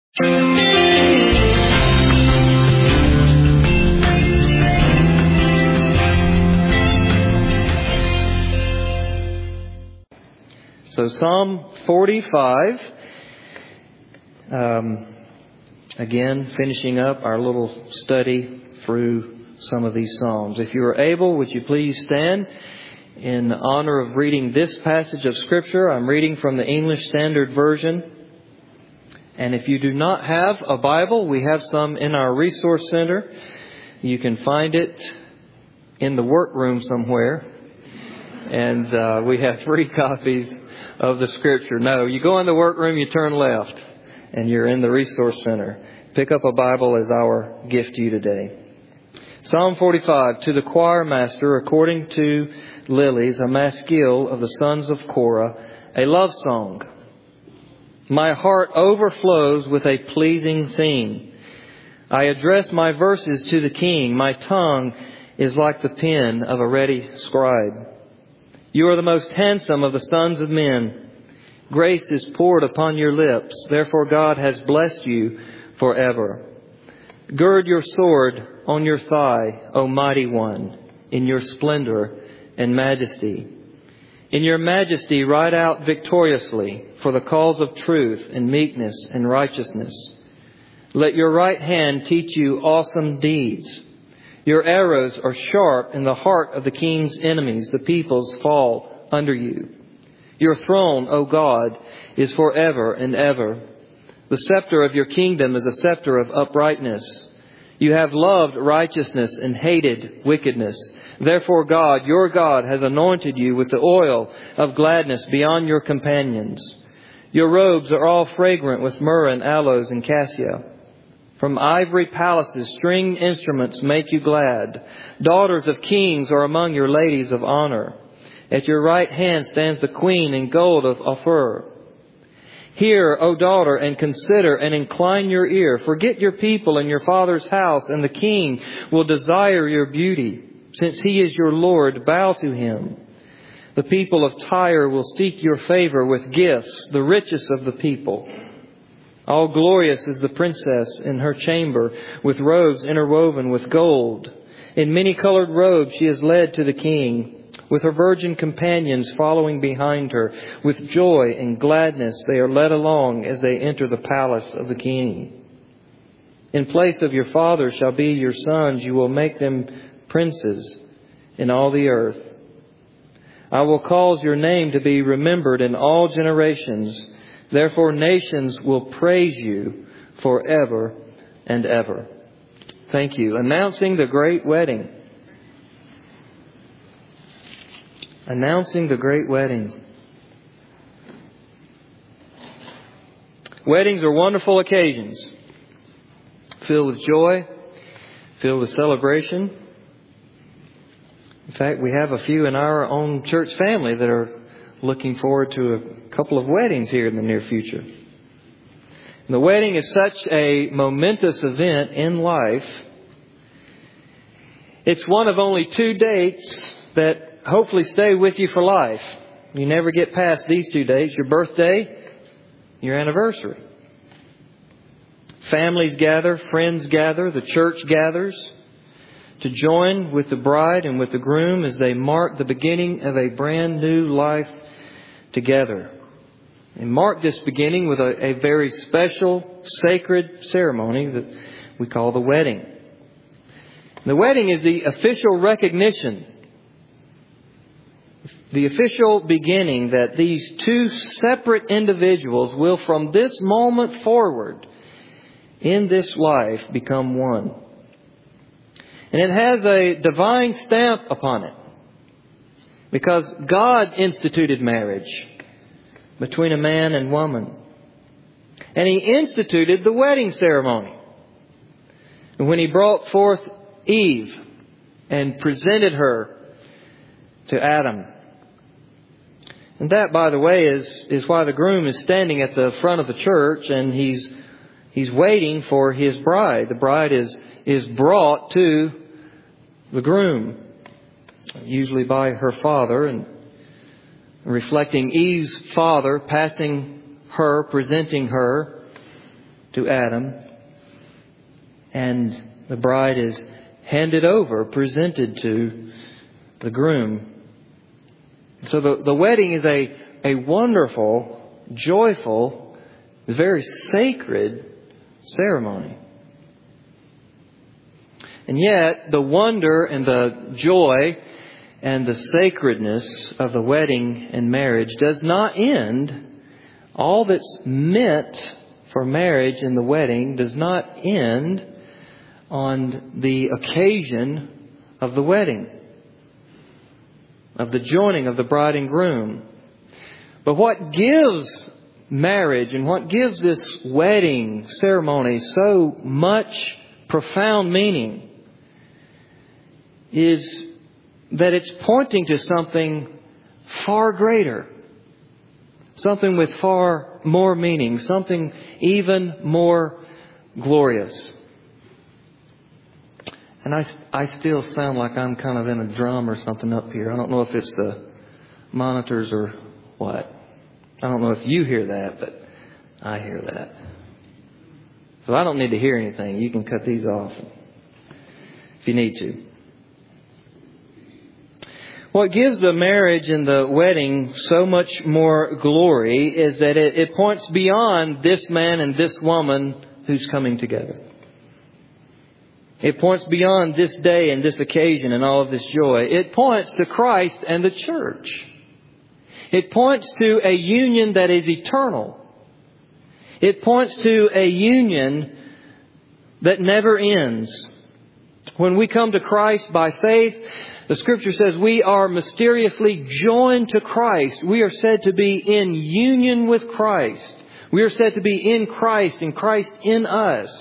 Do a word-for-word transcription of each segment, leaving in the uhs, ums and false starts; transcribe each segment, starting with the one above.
So Psalm forty-five, um, again, finishing up our little study through some of these Psalms. If you are able, would you please stand in honor of reading this passage of Scripture? I'm reading from the English Standard Version. And if you do not have a Bible, we have some in our resource center. You can find it in the workroom somewhere. And uh, we have three copies of the Scripture. No, you go in the workroom, you turn left, and you're in the resource center. Pick up a Bible as our gift to you today. Psalm forty-five, to the choir master, according to Lilies, a maskil of the sons of Korah, a love song. My heart overflows with a pleasing theme. I address my verses to the King. My tongue is like the pen of a ready scribe. You are the most handsome of the sons of men. Grace is poured upon your lips. Therefore God has blessed you forever. Gird your sword on your thigh, O mighty one, in your splendor and majesty. In your majesty ride out victoriously for the cause of truth and meekness and righteousness. Let your right hand teach you awesome deeds. Your arrows are sharp in the heart of the king's enemies. The peoples fall under you. Your throne, O God, is forever and ever. The scepter of your kingdom is a scepter of uprightness. You have loved righteousness and hated wickedness. Therefore God, your God, has anointed you with the oil of gladness beyond your companions. Your robes are all fragrant with myrrh and aloes and cassia. From ivory palaces, stringed instruments make you glad. Daughters of kings are among your ladies of honor. At your right hand stands the queen in gold of Ophir. Hear, O daughter, and consider and incline your ear. Forget your people and your father's house, and the king will desire your beauty. Since he is your Lord, bow to him. The people of Tyre will seek your favor with gifts, the richest of the people. All glorious is the princess in her chamber, with robes interwoven with gold. In many-colored robes she is led to the king, with her virgin companions following behind her. With joy and gladness they are led along as they enter the palace of the king. In place of your fathers shall be your sons. You will make them princes in all the earth. I will cause your name to be remembered in all generations. Therefore nations will praise you forever and ever. Thank you. Announcing the great wedding. Announcing the great wedding. Weddings are wonderful occasions, filled with joy, filled with celebration. In fact, we have a few in our own church family that are looking forward to a couple of weddings here in the near future. And the wedding is such a momentous event in life. It's one of only two dates that hopefully stay with you for life. You never get past these two dates, your birthday, your anniversary. Families gather, friends gather, the church gathers to join with the bride and with the groom as they mark the beginning of a brand new life together. And mark this beginning with a, a very special, sacred ceremony that we call the wedding. The wedding is the official recognition, the official beginning that these two separate individuals will from this moment forward in this life become one. And it has a divine stamp upon it, because God instituted marriage between a man and woman. And He instituted the wedding ceremony. And when He brought forth Eve and presented her to Adam. And that, by the way, is, is why the groom is standing at the front of the church and he's he's waiting for his bride. The bride is, is brought to the groom, usually by her father, and reflecting Eve's father, passing her, presenting her to Adam, and the bride is handed over, presented to the groom. So the, the wedding is a, a wonderful, joyful, very sacred ceremony. And yet, the wonder and the joy and the sacredness of the wedding and marriage does not end. All that's meant for marriage and the wedding does not end on the occasion of the wedding, of the joining of the bride and groom. But what gives marriage and what gives this wedding ceremony so much profound meaning is that it's pointing to something far greater, something with far more meaning, something even more glorious. And I, I still sound like I'm kind of in a drum or something up here. I don't know if it's the monitors or what. I don't know if you hear that, but I hear that. So I don't need to hear anything. You can cut these off if you need to. What gives the marriage and the wedding so much more glory is that it, it points beyond this man and this woman who's coming together. It points beyond this day and this occasion and all of this joy. It points to Christ and the church. It points to a union that is eternal. It points to a union that never ends. When we come to Christ by faith, the Scripture says we are mysteriously joined to Christ. We are said to be in union with Christ. We are said to be in Christ and Christ in us.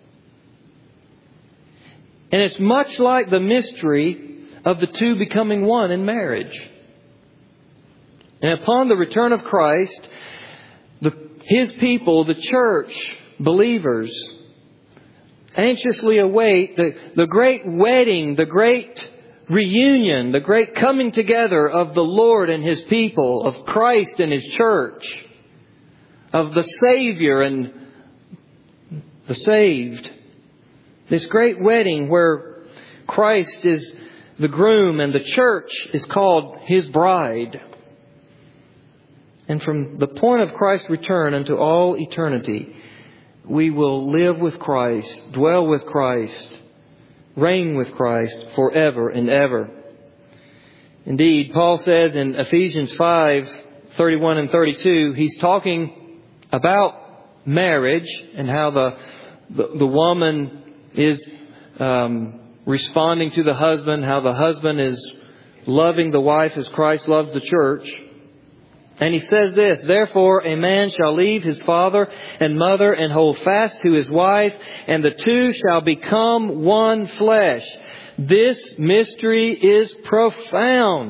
And it's much like the mystery of the two becoming one in marriage. And upon the return of Christ, the, His people, the church, believers, anxiously await the, the great wedding, the great reunion, the great coming together of the Lord and His people, of Christ and His church, of the Savior and the saved. This great wedding where Christ is the groom and the church is called His bride. And from the point of Christ's return unto all eternity, we will live with Christ, dwell with Christ, reign with Christ forever and ever. Indeed, Paul says in Ephesians five, thirty-one and thirty-two, he's talking about marriage and how the the, the woman is um, responding to the husband, how the husband is loving the wife as Christ loves the church. And he says this, therefore a man shall leave his father and mother and hold fast to his wife, and the two shall become one flesh. This mystery is profound.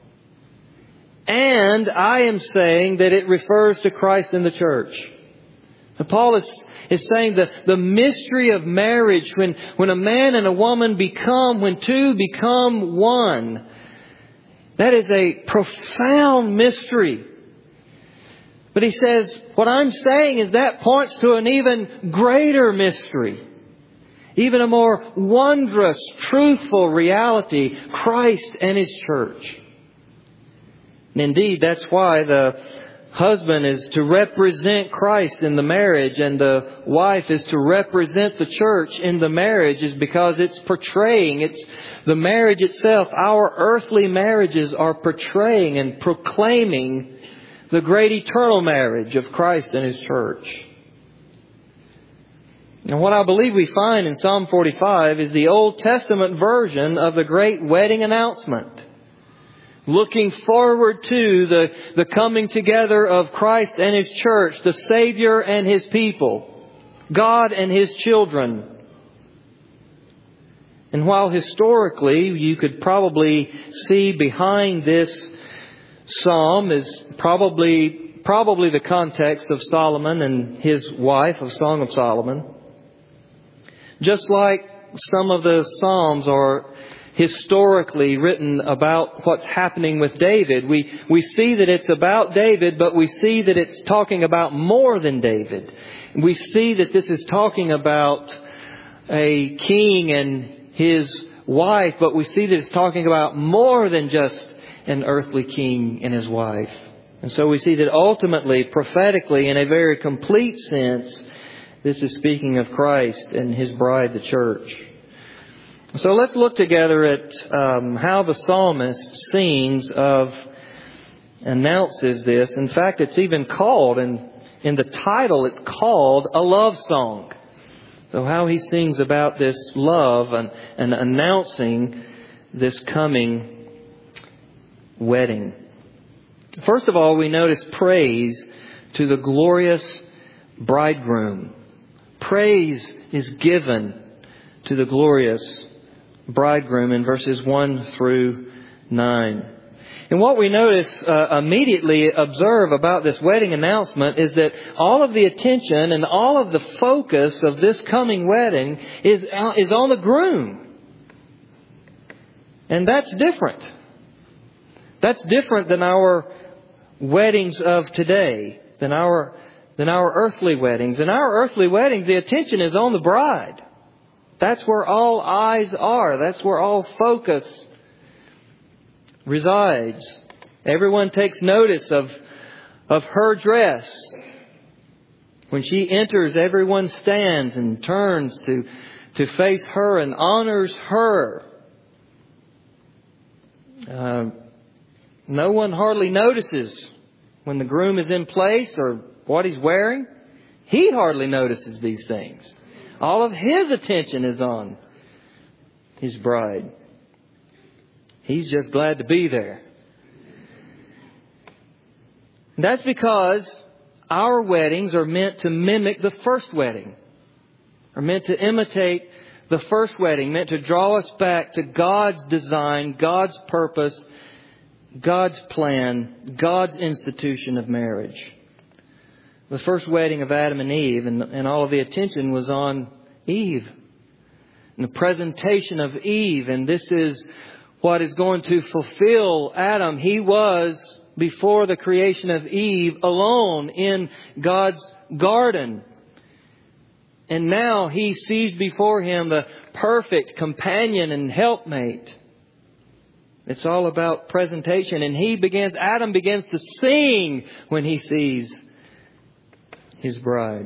And I am saying that it refers to Christ and the church. And Paul is, is saying that the mystery of marriage, when, when a man and a woman become, when two become one, that is a profound mystery. But he says, what I'm saying is that points to an even greater mystery. Even a more wondrous, truthful reality, Christ and His church. And indeed, that's why the husband is to represent Christ in the marriage and the wife is to represent the church in the marriage, is because it's portraying, it's the marriage itself, our earthly marriages are portraying and proclaiming the great eternal marriage of Christ and His church. And what I believe we find in Psalm forty-five is the Old Testament version of the great wedding announcement. Looking forward to the, the coming together of Christ and His church, the Savior and His people, God and His children. And while historically you could probably see behind this psalm is probably probably the context of Solomon and his wife, of Song of Solomon. Just like some of the psalms are historically written about what's happening with David. We, we see that it's about David, but we see that it's talking about more than David. We see that this is talking about a king and his wife, but we see that it's talking about more than just an earthly king and his wife. And so we see that ultimately, prophetically, in a very complete sense, this is speaking of Christ and His bride, the church. So let's look together at um, how the psalmist sings of, announces this. In fact, it's even called, in, in the title, it's called a love song. So how he sings about this love and, and announcing this coming wedding. First of all, we notice praise to the glorious bridegroom. Praise is given to the glorious bridegroom in verses one through nine. And what we notice, uh, immediately observe about this wedding announcement is that all of the attention and all of the focus of this coming wedding is, uh, is on the groom. And that's different. That's different than our weddings of today, than our, than our earthly weddings. In our earthly weddings, the attention is on the bride. That's where all eyes are. That's where all focus resides. Everyone takes notice of, of her dress. When she enters, everyone stands and turns to, to face her and honors her. Uh, no one hardly notices when the groom is in place or what he's wearing. He hardly notices these things. All of his attention is on his bride. He's just glad to be there. And that's because our weddings are meant to mimic the first wedding. Are meant to imitate the first wedding. Meant to draw us back to God's design, God's purpose, God's plan, God's institution of marriage. The first wedding of Adam and Eve, and, and all of the attention was on Eve. And the presentation of Eve, and this is what is going to fulfill Adam. He was, before the creation of Eve, alone in God's garden. And now he sees before him the perfect companion and helpmate. It's all about presentation. And he begins, Adam begins to sing when he sees his bride.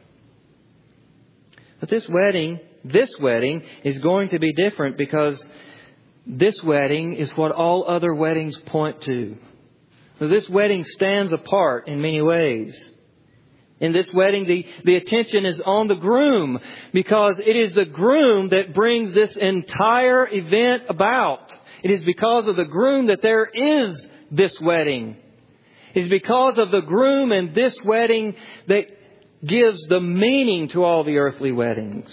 But this wedding, this wedding is going to be different because this wedding is what all other weddings point to. So this wedding stands apart in many ways. In this wedding, the, the attention is on the groom because it is the groom that brings this entire event about. It is because of the groom that there is this wedding. It is because of the groom and this wedding that gives the meaning to all the earthly weddings.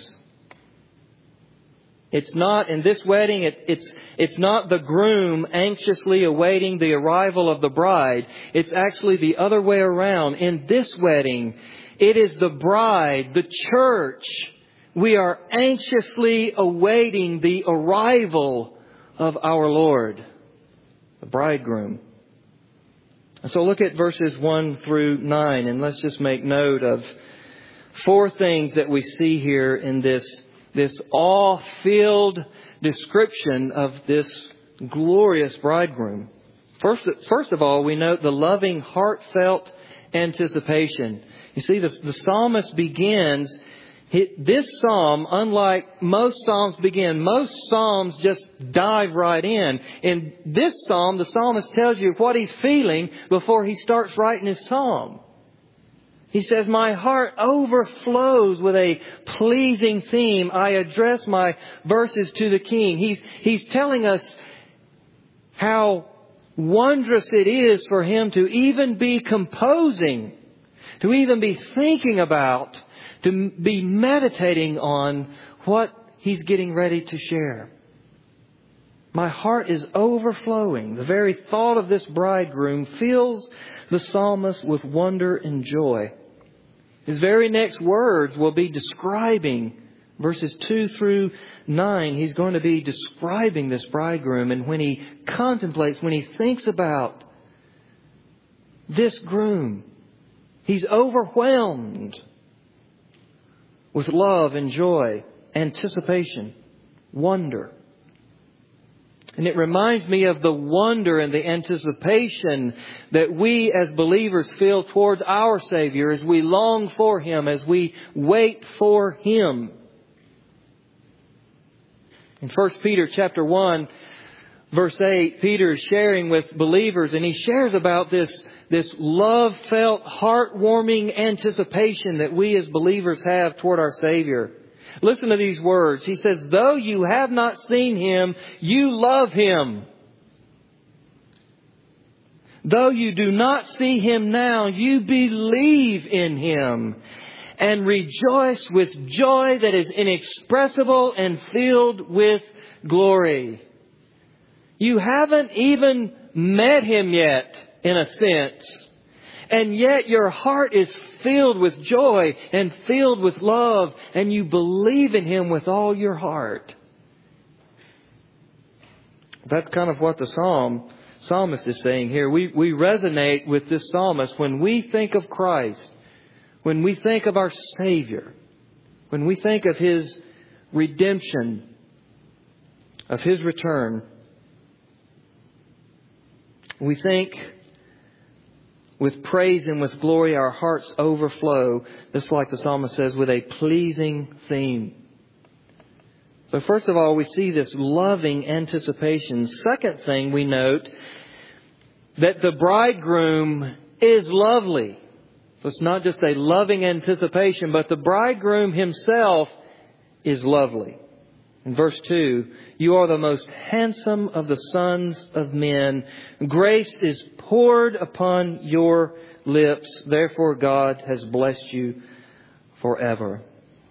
It's not, in this wedding, it, it's, it's not the groom anxiously awaiting the arrival of the bride. It's actually the other way around. In this wedding, it is the bride, the church. We are anxiously awaiting the arrival of our Lord, the bridegroom. So look at verses one through nine, and let's just make note of four things that we see here in this This awe-filled description of this glorious bridegroom. First, first of all, we note the loving, heartfelt anticipation. You see, the, the psalmist begins, this psalm, unlike most psalms begin, most psalms just dive right in. In this psalm, the psalmist tells you what he's feeling before he starts writing his psalm. He says, my heart overflows with a pleasing theme. I address my verses to the King. He's, he's telling us how wondrous it is for him to even be composing, to even be thinking about, to be meditating on what he's getting ready to share. My heart is overflowing. The very thought of this bridegroom fills the psalmist with wonder and joy. His very next words will be describing Verses two through nine, he's going to be describing this bridegroom. And when he contemplates, when he thinks about this groom, he's overwhelmed with love and joy, anticipation, wonder. And it reminds me of the wonder and the anticipation that we as believers feel towards our Savior as we long for Him, as we wait for Him. In First Peter chapter one, verse eight, Peter is sharing with believers, and he shares about this, this love-felt, heartwarming anticipation that we as believers have toward our Savior. Listen to these words. He says, though you have not seen Him, you love Him. Though you do not see Him now, you believe in Him and rejoice with joy that is inexpressible and filled with glory. You haven't even met Him yet, in a sense. And yet your heart is filled with joy and filled with love, and you believe in Him with all your heart. That's kind of what the psalm psalmist is saying here. We, we resonate with this psalmist when we think of Christ, when we think of our Savior, when we think of His redemption, of His return. We think with praise and with glory, our hearts overflow, just like the psalmist says, with a pleasing theme. So first of all, we see this loving anticipation. Second thing we note, that the bridegroom is lovely. So it's not just a loving anticipation, but the bridegroom himself is lovely. In verse two, you are the most handsome of the sons of men. Grace is poured upon your lips. Therefore God has blessed you forever.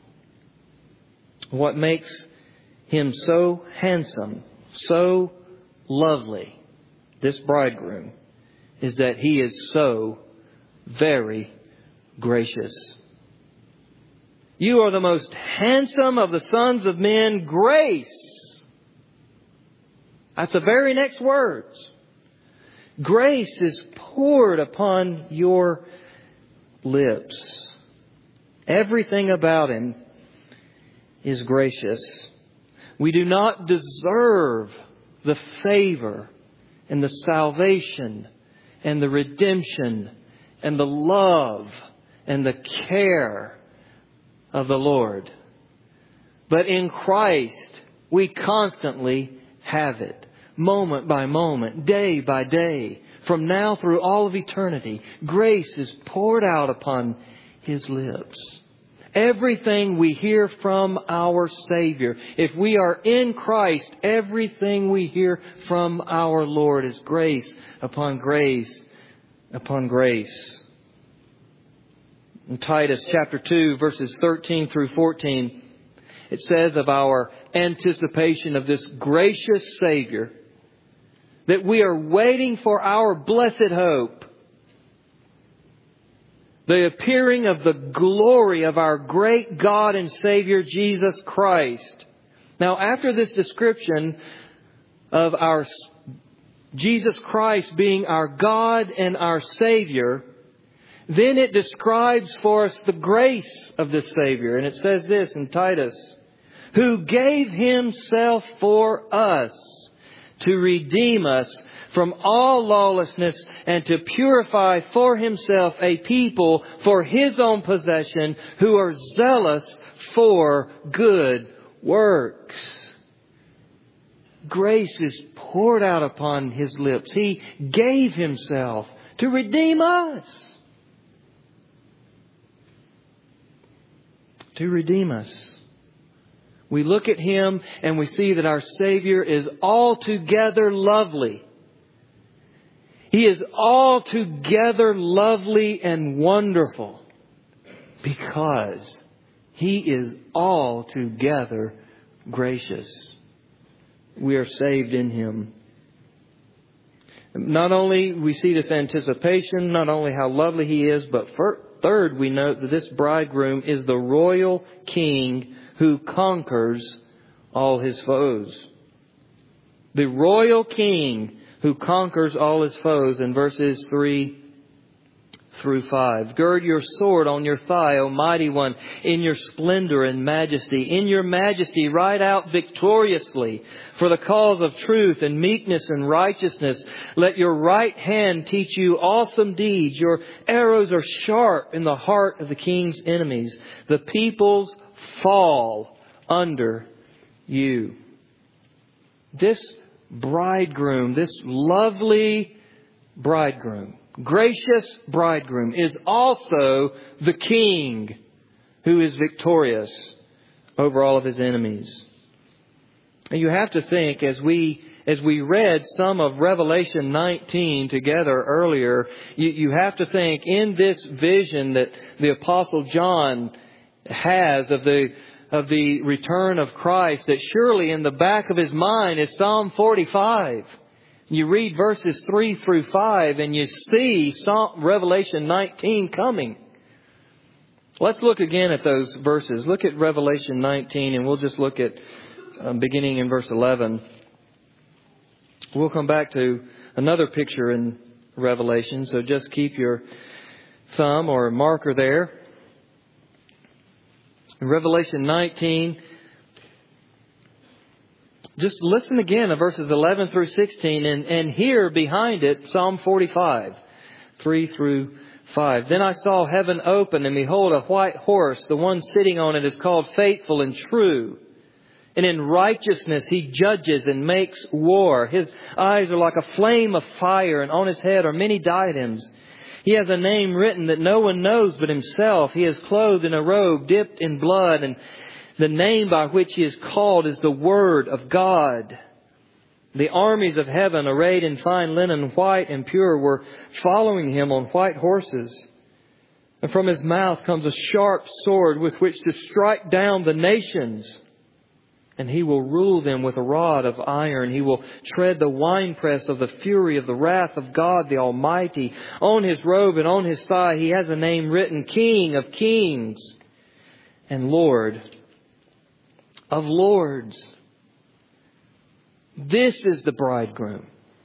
What makes Him so handsome, so lovely, this bridegroom, is that He is so very gracious. You are the most handsome of the sons of men. Grace. That's the very next words. Grace is poured upon your lips. Everything about Him is gracious. We do not deserve the favor and the salvation and the redemption and the love and the care of the Lord. But in Christ, we constantly have it. Moment by moment, day by day, from now through all of eternity, grace is poured out upon His lips. Everything we hear from our Savior, if we are in Christ, everything we hear from our Lord is grace upon grace upon grace. In Titus chapter two, verses thirteen through fourteen, it says of our anticipation of this gracious Savior that we are waiting for our blessed hope, the appearing of the glory of our great God and Savior Jesus Christ. Now, after this description of our Jesus Christ being our God and our Savior, then it describes for us the grace of this Savior. And it says this in Titus, who gave Himself for us to redeem us from all lawlessness and to purify for Himself a people for His own possession who are zealous for good works. Grace is poured out upon His lips. He gave Himself to redeem us. To redeem us. We look at Him and we see that our Savior is altogether lovely. He is altogether lovely and wonderful because He is altogether gracious. We are saved in Him. Not only we see this anticipation, not only how lovely He is, but for, third we note that this bridegroom is the royal king who conquers all his foes. The royal King who conquers all his foes in verses three through five. Gird your sword on your thigh, O mighty one, in your splendor and majesty. In your majesty ride out victoriously for the cause of truth and meekness and righteousness. Let your right hand teach you awesome deeds. Your arrows are sharp in the heart of the king's enemies. The peoples fall under you. This bridegroom, this lovely bridegroom, gracious bridegroom, is also the King who is victorious over all of his enemies. And you have to think, as we as we read some of Revelation nineteen together earlier, you, you have to think in this vision that the Apostle John has of the of the return of Christ, that surely in the back of his mind is Psalm forty-five. You read verses three through five and you see Psalm, Revelation nineteen coming. Let's look again at those verses. Look at Revelation nineteen, and we'll just look at um, beginning in verse eleven. We'll come back to another picture in Revelation, so just keep your thumb or marker there. In Revelation nineteen, just listen again to verses eleven through sixteen and, and hear behind it Psalm forty-five, three through five. Then I saw heaven open, and behold, a white horse. The one sitting on it is called Faithful and True. And in righteousness he judges and makes war. His eyes are like a flame of fire, and on his head are many diadems. He has a name written that no one knows but himself. He is clothed in a robe dipped in blood, and the name by which he is called is the Word of God. The armies of heaven, arrayed in fine linen, white and pure, were following him on white horses. And from his mouth comes a sharp sword with which to strike down the nations. And he will rule them with a rod of iron. He will tread the winepress of the fury of the wrath of God the Almighty. On his robe and on his thigh he has a name written, King of Kings and Lord of Lords. This is the bridegroom.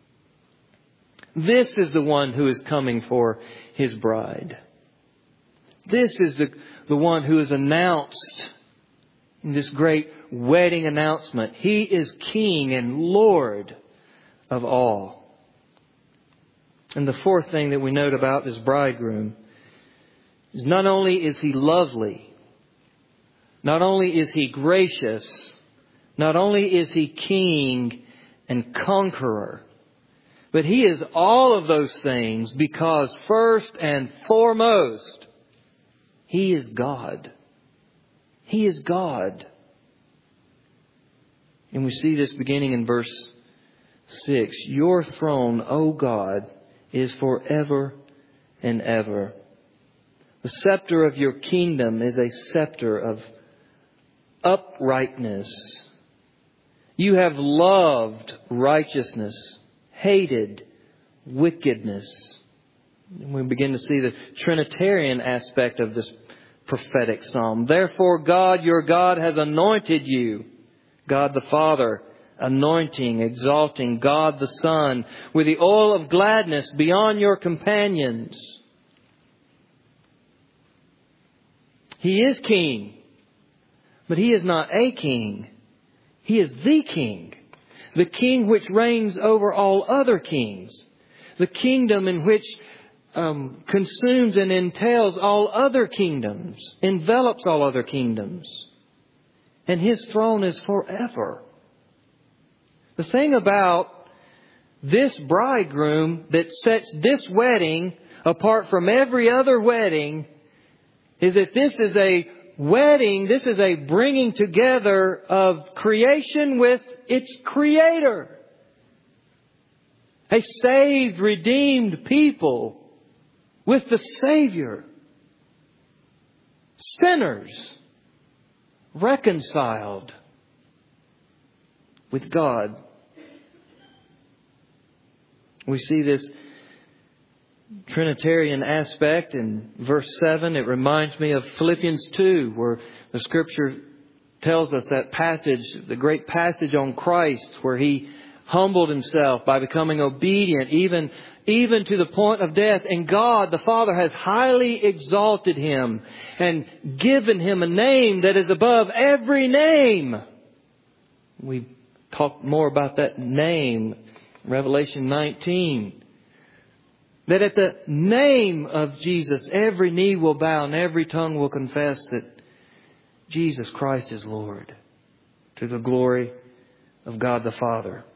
This is the one who is coming for his bride. This is the, the one who is announced in this great wedding announcement. He is King and Lord of all. And the fourth thing that we note about this bridegroom is not only is he lovely, not only is he gracious, not only is he King and conqueror, but he is all of those things because first and foremost, he is God. He is God. And we see this beginning in verse six. Your throne, O God, is forever and ever. The scepter of your kingdom is a scepter of uprightness. You have loved righteousness, hated wickedness. And we begin to see the Trinitarian aspect of this prophetic psalm. Therefore, God, your God, has anointed you. God the Father, anointing, exalting God the Son with the oil of gladness beyond your companions. He is King, but He is not a king. He is the King, the King which reigns over all other kings, the kingdom in which um, consumes and entails all other kingdoms, envelops all other kingdoms. And His throne is forever. The thing about this bridegroom that sets this wedding apart from every other wedding is that this is a wedding, this is a bringing together of creation with its Creator. A saved, redeemed people with the Savior. Sinners reconciled with God. We see this Trinitarian aspect in verse seven. It reminds me of Philippians two, where the Scripture tells us that passage, the great passage on Christ, where He humbled Himself by becoming obedient, even, even to the point of death. And God, the Father, has highly exalted Him and given Him a name that is above every name. We talk more about that name, Revelation nineteen. That at the name of Jesus, every knee will bow and every tongue will confess that Jesus Christ is Lord, to the glory of God the Father.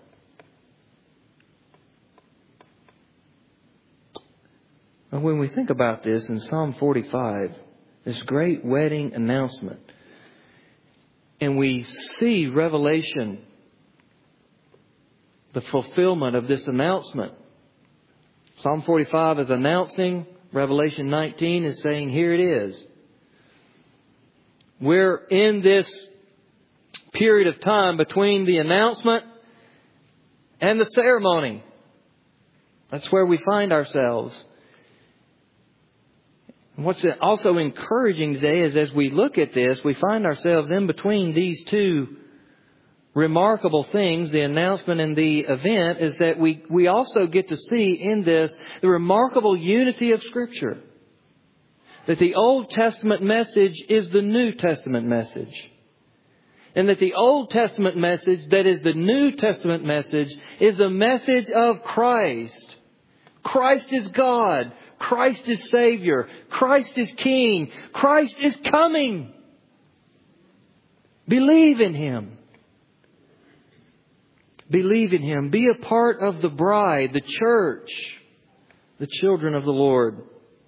And when we think about this in Psalm forty-five, this great wedding announcement, and we see Revelation, the fulfillment of this announcement. Psalm forty-five is announcing. Revelation nineteen is saying, here it is. We're in this period of time between the announcement and the ceremony. That's where we find ourselves. What's also encouraging today is as we look at this, we find ourselves in between these two remarkable things, the announcement and the event, is that we, we also get to see in this the remarkable unity of Scripture. That the Old Testament message is the New Testament message. And that the Old Testament message, that is the New Testament message, is the message of Christ. Christ is God. Christ is Savior. Christ is King. Christ is coming. Believe in Him. Believe in Him. Be a part of the bride, the church, the children of the Lord.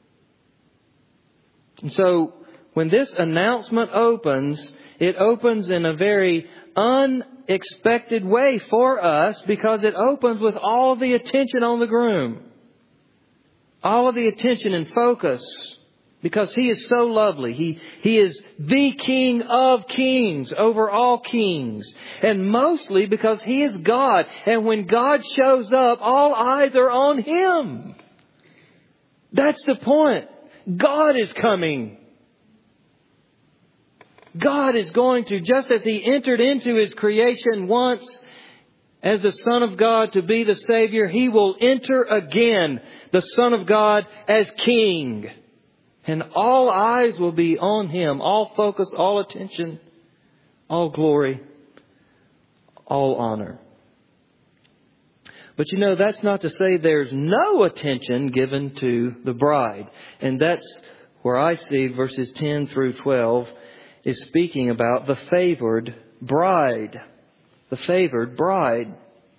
And so, when this announcement opens, it opens in a very unexpected way for us because it opens with all the attention on the groom. All of the attention and focus. Because He is so lovely. He, he is the King of kings over all kings. And mostly because He is God. And when God shows up, all eyes are on Him. That's the point. God is coming. God is going to, just as He entered into His creation once as the Son of God to be the Savior, He will enter again, the Son of God, as King. And all eyes will be on Him. All focus, all attention, all glory, all honor. But you know, that's not to say there's no attention given to the bride. And that's where I see verses ten through twelve is speaking about the favored bride. The favored bride.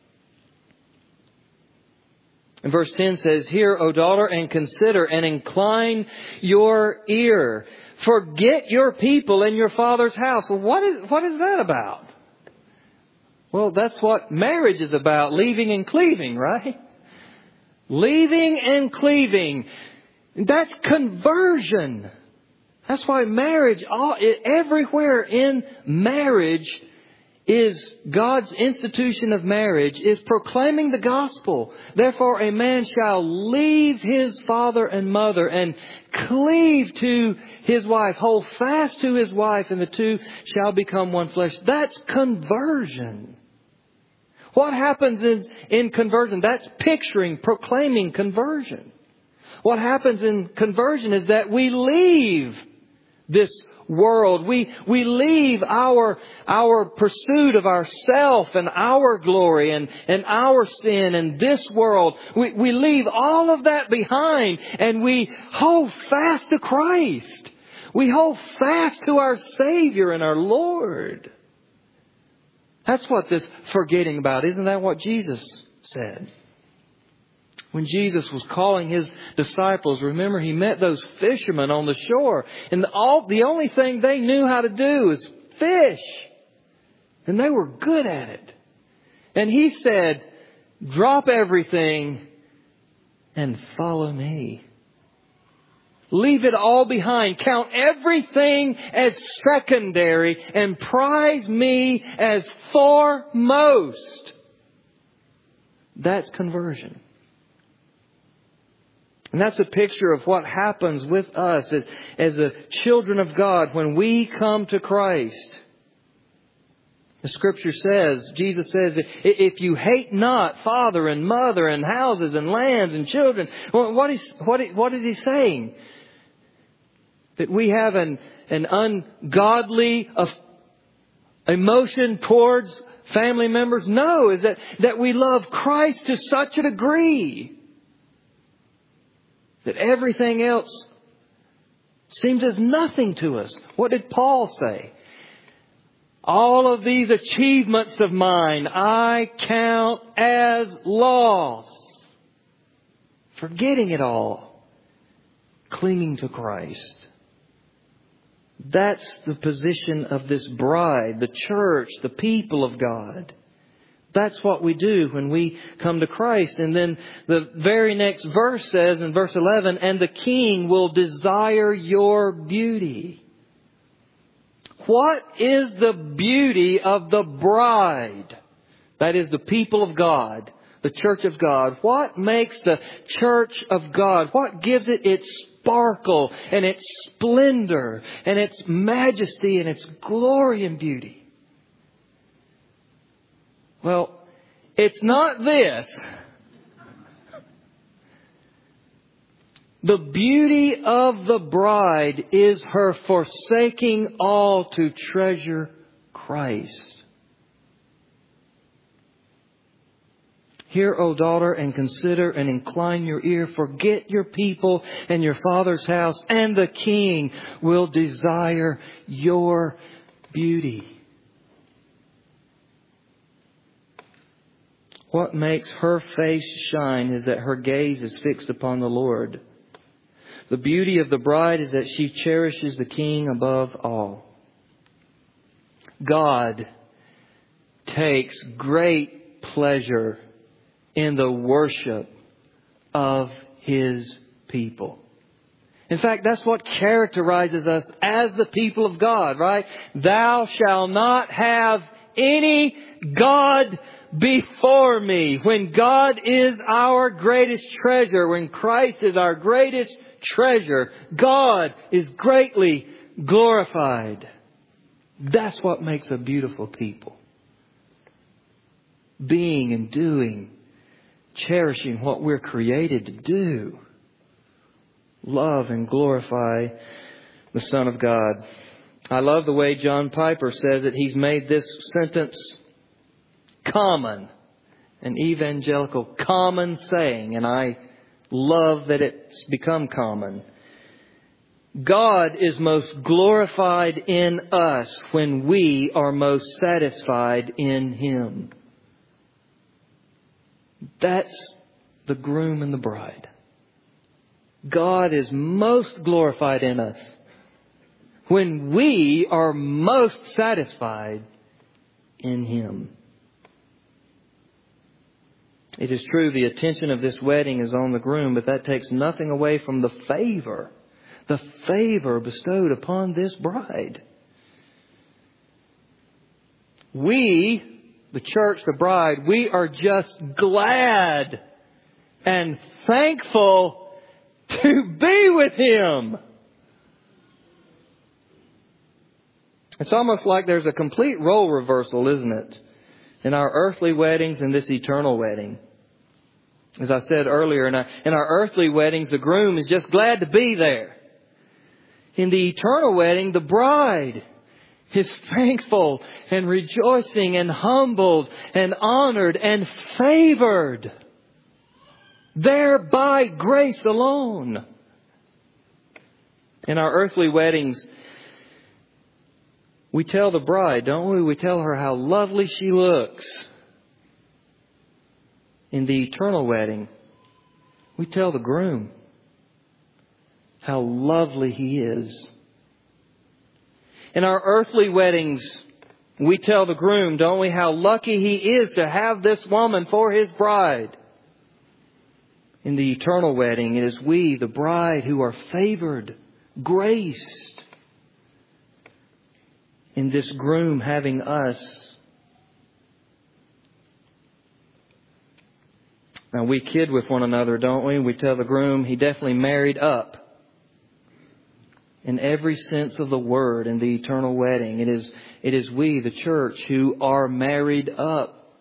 And verse ten says, "Hear, O daughter, and consider and incline your ear. Forget your people and your father's house." Well, what is, what is that about? Well, that's what marriage is about. Leaving and cleaving, right? Leaving and cleaving. That's conversion. That's why marriage, all, everywhere in marriage is God's institution of marriage is proclaiming the gospel. Therefore, a man shall leave his father and mother and cleave to his wife, hold fast to his wife, and the two shall become one flesh. That's conversion. What happens in, in conversion? That's picturing, proclaiming conversion. What happens in conversion is that we leave this world. We, we leave our, our pursuit of ourself and our glory and, and our sin and this world. We, we leave all of that behind and we hold fast to Christ. We hold fast to our Savior and our Lord. That's what this forgetting about. Isn't that what Jesus said? When Jesus was calling His disciples, remember He met those fishermen on the shore. And the, all, the only thing they knew how to do is fish. And they were good at it. And He said, drop everything and follow me. Leave it all behind. Count everything as secondary and prize me as foremost. That's conversion. And that's a picture of what happens with us as, as the children of God when we come to Christ. The Scripture says, Jesus says, if you hate not father and mother and houses and lands and children, what is, what, what is He saying? That we have an, an ungodly emotion towards family members? No, is that, that we love Christ to such a degree that everything else seems as nothing to us. What did Paul say? All of these achievements of mine I count as loss. Forgetting it all. Clinging to Christ. That's the position of this bride, the church, the people of God. That's what we do when we come to Christ. And then the very next verse says in verse eleven, and the King will desire your beauty. What is the beauty of the bride? That is the people of God, the church of God. What makes the church of God? What gives it its sparkle and its splendor and its majesty and its glory and beauty? Well, it's not this. The beauty of the bride is her forsaking all to treasure Christ. Hear, O daughter, and consider and incline your ear. Forget your people and your father's house, and the King will desire your beauty. What makes her face shine is that her gaze is fixed upon the Lord. The beauty of the bride is that she cherishes the King above all. God takes great pleasure in the worship of His people. In fact, that's what characterizes us as the people of God, right? Thou shalt not have any God before me. When God is our greatest treasure, when Christ is our greatest treasure, God is greatly glorified. That's what makes a beautiful people. Being and doing, cherishing what we're created to do. Love and glorify the Son of God. I love the way John Piper says that he's made this sentence common, an evangelical common saying, and I love that it's become common. God is most glorified in us when we are most satisfied in Him. That's the groom and the bride. God is most glorified in us when we are most satisfied in Him. It is true the attention of this wedding is on the groom, but that takes nothing away from the favor, the favor bestowed upon this bride. We, the church, the bride, we are just glad and thankful to be with Him. It's almost like there's a complete role reversal, isn't it? In our earthly weddings and this eternal wedding. As I said earlier, in our, in our earthly weddings, the groom is just glad to be there. In the eternal wedding, the bride is thankful and rejoicing and humbled and honored and favored. There by grace alone. In our earthly weddings, we tell the bride, don't we? We tell her how lovely she looks. In the eternal wedding, we tell the groom how lovely he is. In our earthly weddings, we tell the groom, don't we, how lucky he is to have this woman for his bride. In the eternal wedding, it is we, the bride, who are favored, graced in this groom having us. Now, we kid with one another, don't we? We tell the groom he definitely married up. in every sense of the word in the eternal wedding. It is, it is we, the church, who are married up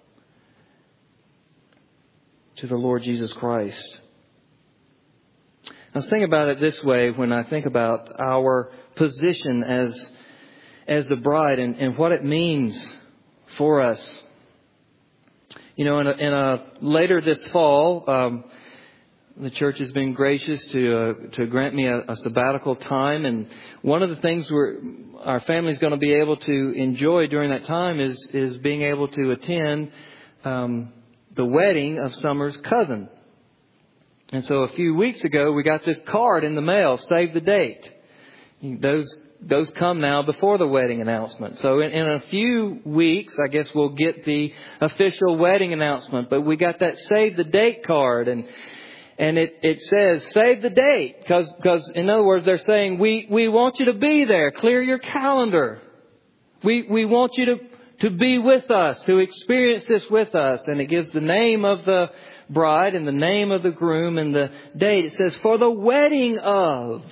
to the Lord Jesus Christ. I was thinking about it this way when I think about our position as, as the bride and, and what it means for us. You know, in a, in a later this fall, um, the church has been gracious to uh, to grant me a, a sabbatical time, and one of the things we're, our family is going to be able to enjoy during that time is is being able to attend um, the wedding of Summer's cousin. And so a few weeks ago, we got this card in the mail, save the date. Those those come now before the wedding announcement. So in, in a few weeks, I guess we'll get the official wedding announcement. But we got that save the date card, and and it, it says save the date because because in other words, they're saying we we want you to be there. Clear your calendar. We we want you to to be with us, to experience this with us. And it gives the name of the bride and the name of the groom and the date. It says for the wedding of.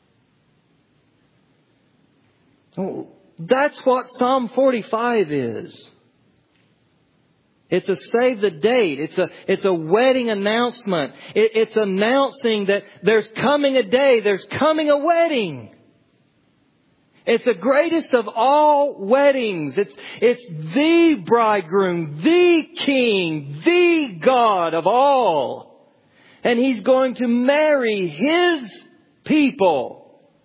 That's what Psalm forty-five is. It's a save the date. It's a, it's a wedding announcement. It, it's announcing that there's coming a day, there's coming a wedding. It's the greatest of all weddings. It's, it's the bridegroom, the King, the God of all. And He's going to marry His people.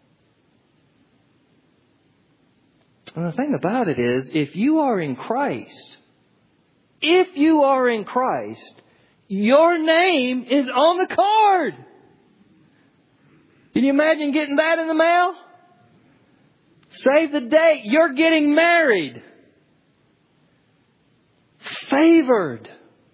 And the thing about it is, if you are in Christ, if you are in Christ, your name is on the card. Can you imagine getting that in the mail? Save the date. You're getting married. Favored.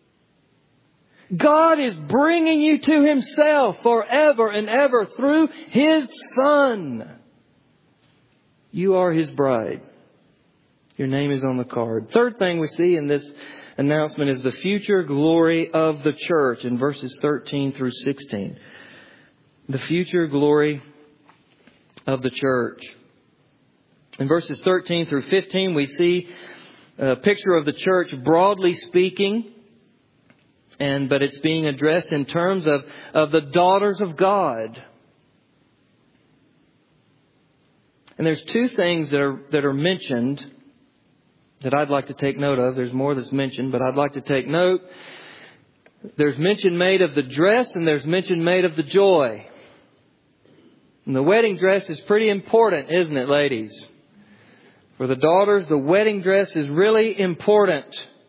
God is bringing you to Himself forever and ever through His Son. You are His bride. Your name is on the card. Third thing we see in this announcement is the future glory of the church in verses thirteen through sixteen. The future glory of the church. In verses thirteen through fifteen, we see a picture of the church broadly speaking, and but it's being addressed in terms of, of the daughters of God. And there's two things that are that are mentioned that I'd like to take note of. There's more that's mentioned, but I'd like to take note. There's mention made of the dress and there's mention made of the joy. And the wedding dress is pretty important, isn't it, ladies? For the daughters, the wedding dress is really important.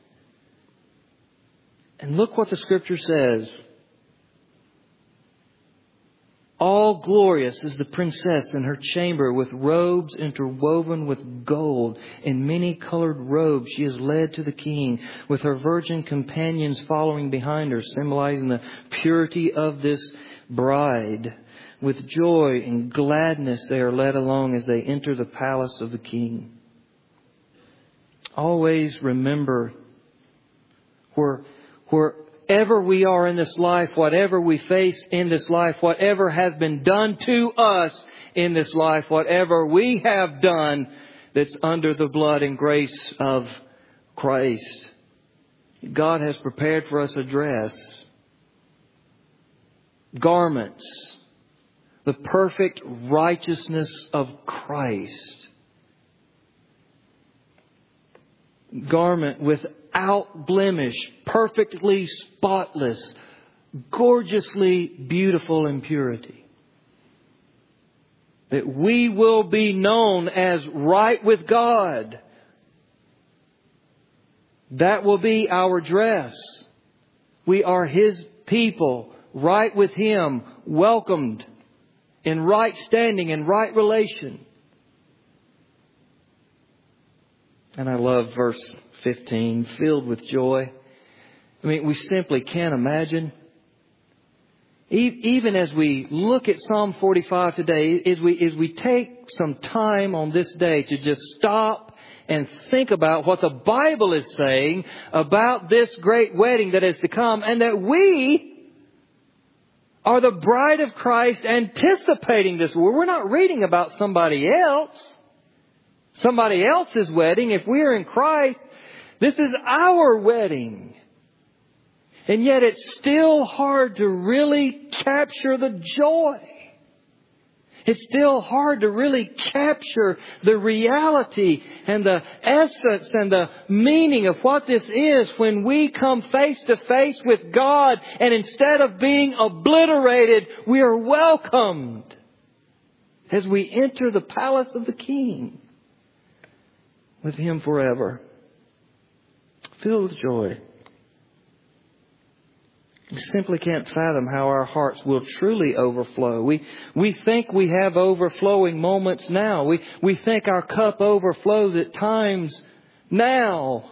And look what the Scripture says. All glorious is the princess in her chamber with robes interwoven with gold. In many colored robes she is led to the king with her virgin companions following behind her, symbolizing the purity of this bride. With joy and gladness they are led along as they enter the palace of the king. Always remember where, where Wherever we are in this life, whatever we face in this life, whatever has been done to us in this life, whatever we have done that's under the blood and grace of Christ, God has prepared for us a dress, garments, the perfect righteousness of Christ. Garment without blemish, perfectly spotless, gorgeously beautiful in purity. That we will be known as right with God. That will be our dress. We are His people, right with Him, welcomed, in right standing and right relation. And I love verse fifteen, filled with joy. I mean, we simply can't imagine. Even as we look at Psalm forty-five today, as we, as we take some time on this day to just stop and think about what the Bible is saying about this great wedding that is to come, and that we are the bride of Christ, anticipating this. We're not reading about somebody else, somebody else's wedding. If we are in Christ, this is our wedding. And yet it's still hard to really capture the joy. It's still hard to really capture the reality and the essence and the meaning of what this is when we come face to face with God, and instead of being obliterated, we are welcomed as we enter the palace of the King with Him forever. Filled with joy. We simply can't fathom how our hearts will truly overflow. We we think we have overflowing moments now. We we think our cup overflows at times now.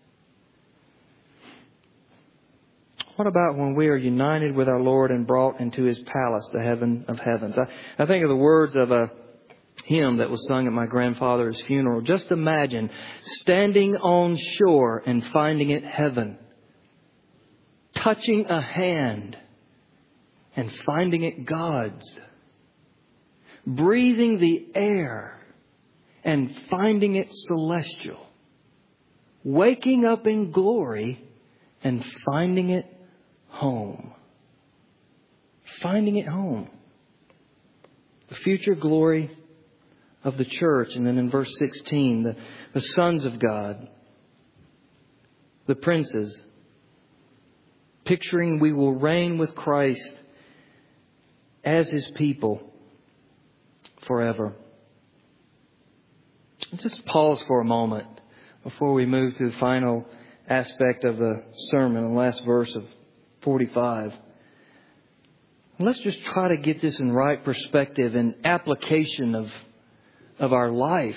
What about when we are united with our Lord and brought into His palace, the heaven of heavens? I, I think of the words of a hymn that was sung at my grandfather's funeral. Just imagine standing on shore and finding it heaven. Touching a hand and finding it God's. Breathing the air and finding it celestial. Waking up in glory and finding it home. Finding it home. The future glory of the church. And then in verse sixteen, the, the sons of God, the princes, picturing we will reign with Christ as His people forever. Let's just pause for a moment before we move to the final aspect of the sermon, the last verse of forty-five. Let's just try to get this in right perspective and application of, of our life.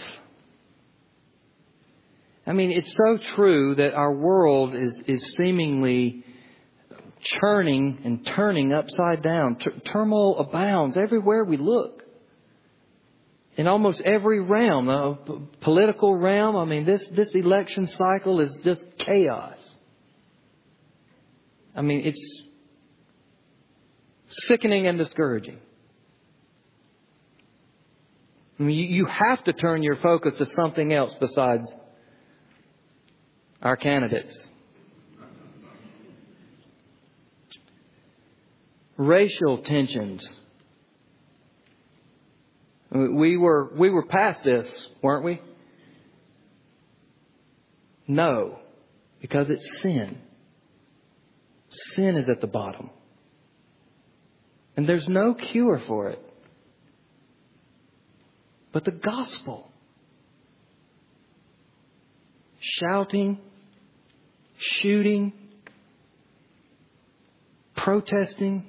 I mean, it's so true that our world is, is seemingly churning and turning upside down. T- turmoil abounds everywhere we look. In almost every realm, the p- political realm, I mean, this, this election cycle is just chaos. I mean, it's sickening and discouraging. I mean, you, you have to turn your focus to something else besides our candidates. Racial tensions. We were we were past this, weren't we? No, because it's sin. Sin is at the bottom. And there's no cure for it. But the gospel. Shouting, shooting, protesting,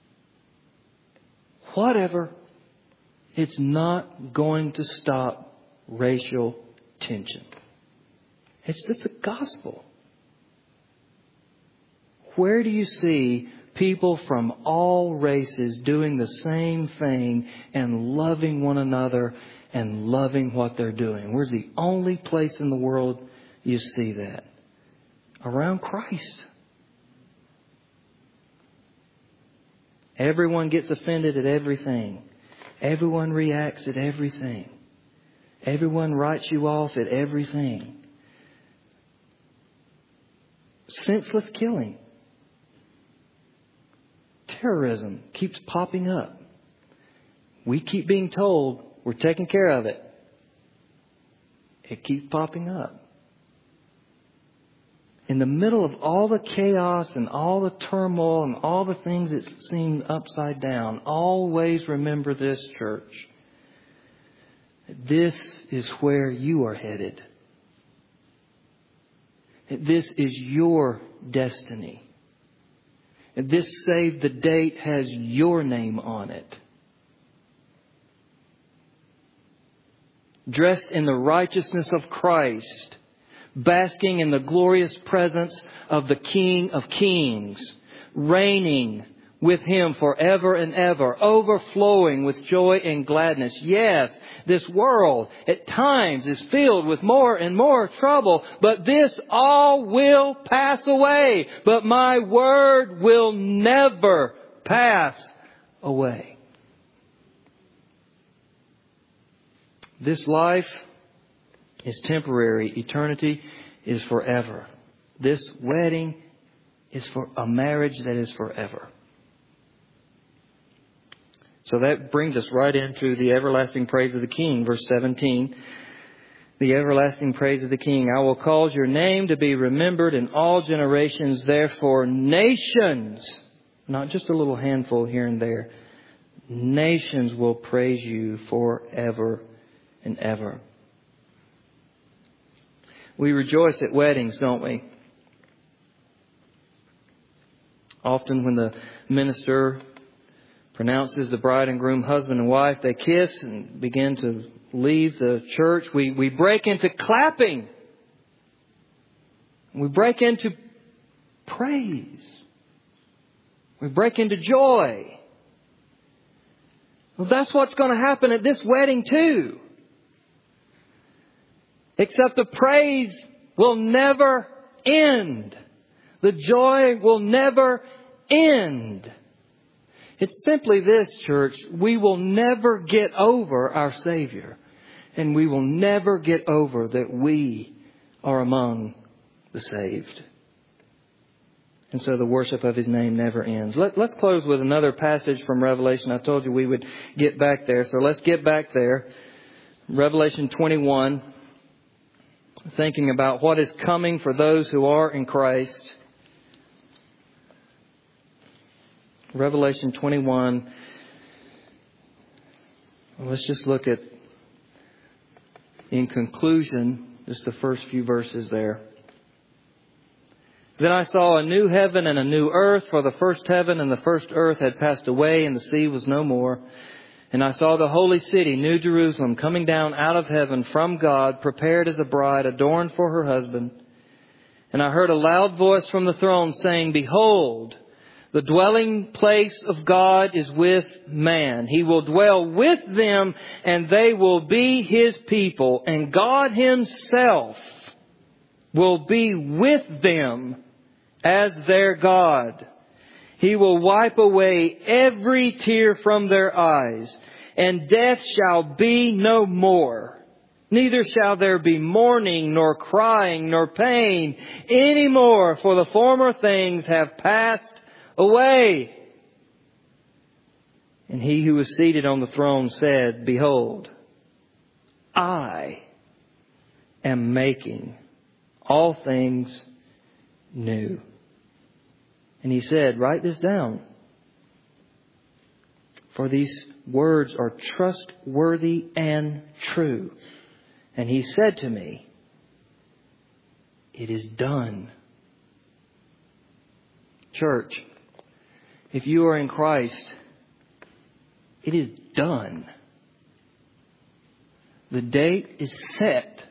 whatever, it's not going to stop racial tension. It's just the gospel. Where do you see people from all races doing the same thing and loving one another and loving what they're doing? Where's the only place in the world you see that? Around Christ. Everyone gets offended at everything. Everyone reacts at everything. Everyone writes you off at everything. Senseless killing. Terrorism keeps popping up. We keep being told we're taking care of it. It keeps popping up. In the middle of all the chaos and all the turmoil and all the things that seem upside down, always remember this, church. This is where you are headed. This is your destiny. This save the date has your name on it. Dressed in the righteousness of Christ, basking in the glorious presence of the King of Kings, reigning with Him forever and ever, overflowing with joy and gladness. Yes, this world at times is filled with more and more trouble, but this all will pass away. But my word will never pass away. This life is temporary. Eternity is forever. This wedding is for a marriage that is forever. So that brings us right into the everlasting praise of the King, verse seventeen. The everlasting praise of the King. I will cause your name to be remembered in all generations. Therefore, nations, not just a little handful here and there, nations will praise you forever and ever. We rejoice at weddings, don't we? Often when the minister pronounces the bride and groom husband and wife, they kiss and begin to leave the church. We, we break into clapping. We break into praise. We break into joy. Well, that's what's going to happen at this wedding too. Except the praise will never end. The joy will never end. It's simply this, church. We will never get over our Savior. And we will never get over that we are among the saved. And so the worship of His name never ends. Let, let's close with another passage from Revelation. I told you we would get back there. So let's get back there. Revelation twenty-one. Thinking about what is coming for those who are in Christ. Revelation twenty-one. Let's just look at, in conclusion, just the first few verses there. Then I saw a new heaven and a new earth, for the first heaven and the first earth had passed away, and the sea was no more. And I saw the holy city, New Jerusalem, coming down out of heaven from God, prepared as a bride, adorned for her husband. And I heard a loud voice from the throne saying, Behold, the dwelling place of God is with man. He will dwell with them, and they will be His people. And God Himself will be with them as their God. He will wipe away every tear from their eyes, and death shall be no more. Neither shall there be mourning, nor crying, nor pain any more, for the former things have passed away. And He who was seated on the throne said, Behold, I am making all things new. And He said, write this down, for these words are trustworthy and true. And He said to me, it is done. Church, if you are in Christ, it is done. The date is set.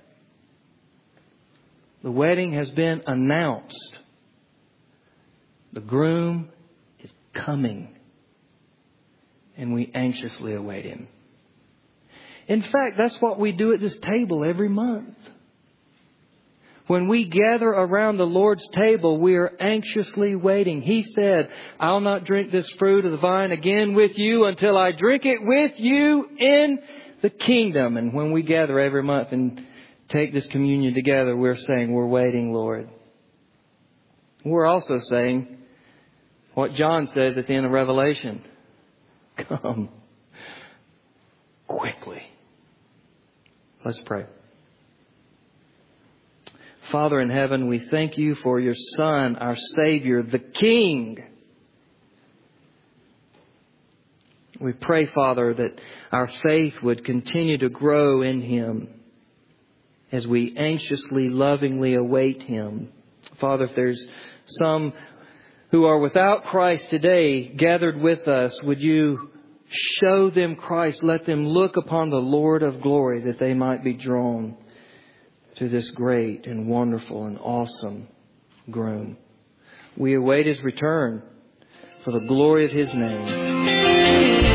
The wedding has been announced. The groom is coming, and we anxiously await Him. In fact, that's what we do at this table every month. When we gather around the Lord's table, we are anxiously waiting. He said, I'll not drink this fruit of the vine again with you until I drink it with you in the kingdom. And when we gather every month and take this communion together, we're saying, we're waiting, Lord. We're also saying what John says at the end of Revelation. Come quickly. Let's pray. Father in heaven, we thank You for Your Son, our Savior, the King. We pray, Father, that our faith would continue to grow in Him as we anxiously, lovingly await Him. Father, if there's some who are without Christ today gathered with us, would You show them Christ? Let them look upon the Lord of glory, that they might be drawn to this great and wonderful and awesome groom. We await His return for the glory of His name.